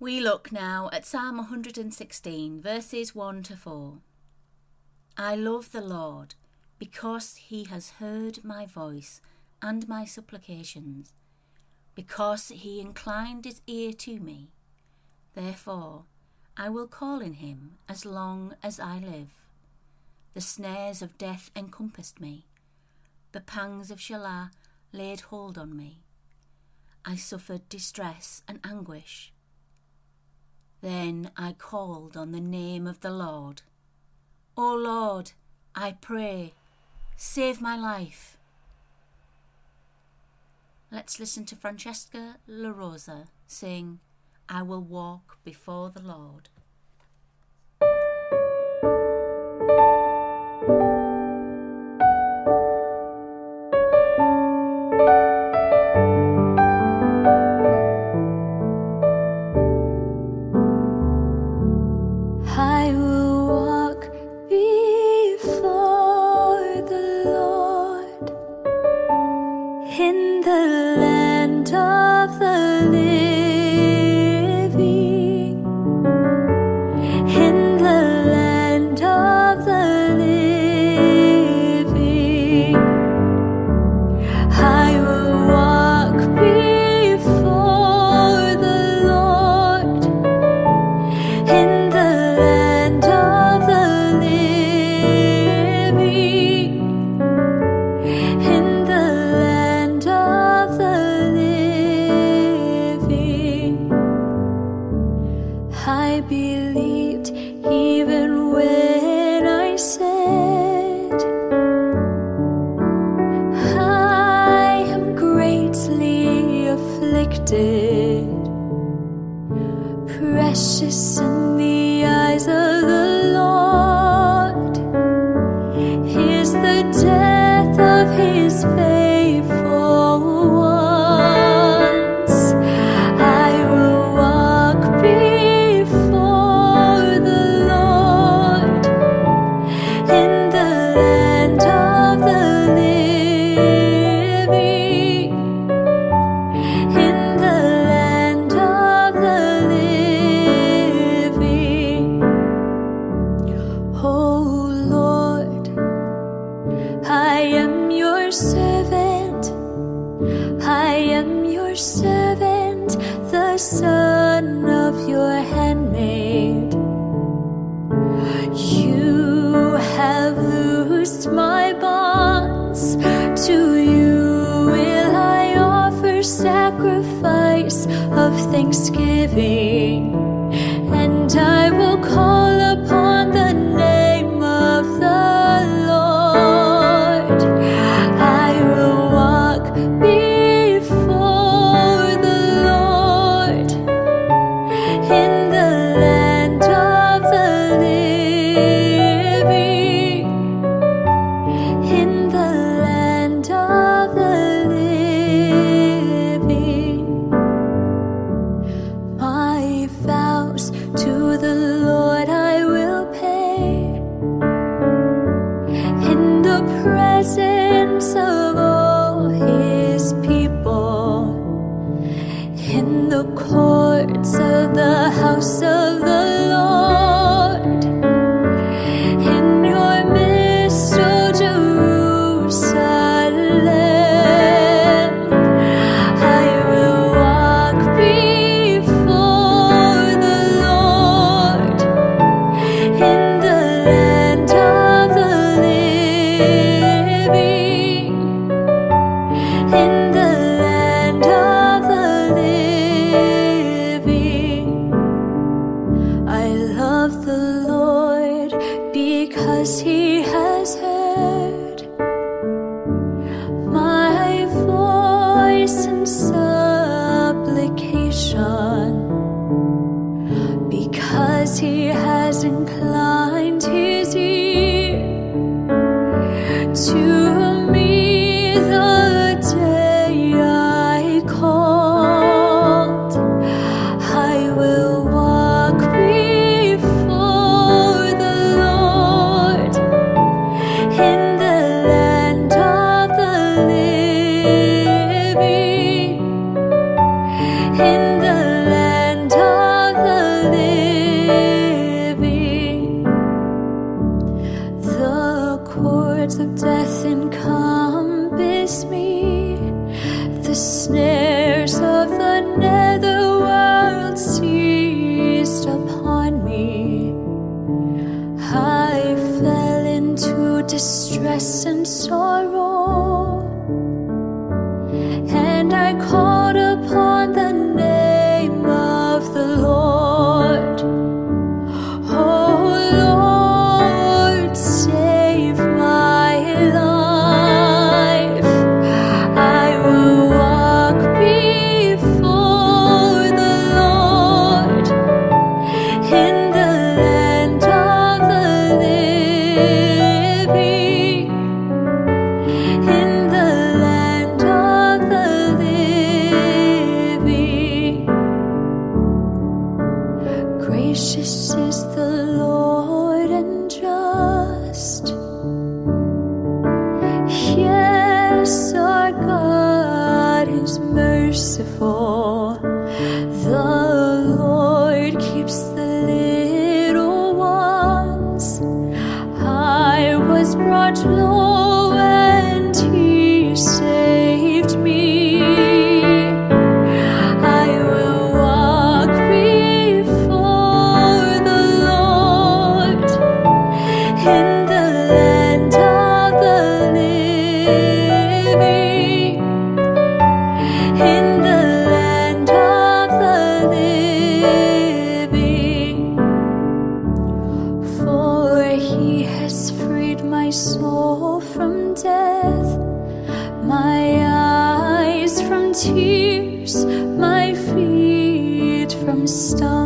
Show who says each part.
Speaker 1: We look now at Psalm 116, verses 1 to 4. I love the Lord, because he has heard my voice and my supplications, because he inclined his ear to me. Therefore, I will call in him as long as I live. The snares of death encompassed me. The pangs of Shelah laid hold on me. I suffered distress and anguish. Then I called on the name of the Lord. O Lord, I pray, save my life. Let's listen to Francesca La Rosa sing, I Will Walk Before the Lord.
Speaker 2: I will walk before the Lord in the land of the living, in the land of the living. I will walk before the Lord in the land of the living, in the land of the living. I believed even when I said, I am greatly afflicted. Precious in the eyes of the Lord is the death of his faithful ones. I will walk before the Lord in the land of the living, in the land of the living. Oh Lord, I am your servant, I am your servant, the son of your handmaid. You have loosed my bonds, to you will I offer sacrifice of thanksgiving, and I will call upon the name of the Lord. I will walk before the Lord in the land of the living, in the land of the living. My vows to the Lord I will pay in the presence of all his people, in the courts of the house of the Lord, in your midst, O Jerusalem. I will walk before the Lord in the land of the living, in the land of the living. I love the Lord because he has heard my voice in supplication, because he has inclined his ear to me the day I called. I will walk before the Lord in the land of the living, in the land of distress and sorrow, and I called upon the name of the Lord. Oh Lord, save my life. I will walk before the Lord in the land of the living, in the land of the living. Gracious is the Lord and just. Yes, our God is merciful. The Lord keeps the little ones. I was brought low and He saved me. I will walk before the Lord in the land of the living, in the land of the living. For He has freed my soul from death, my eyes from tears, my feet from stars.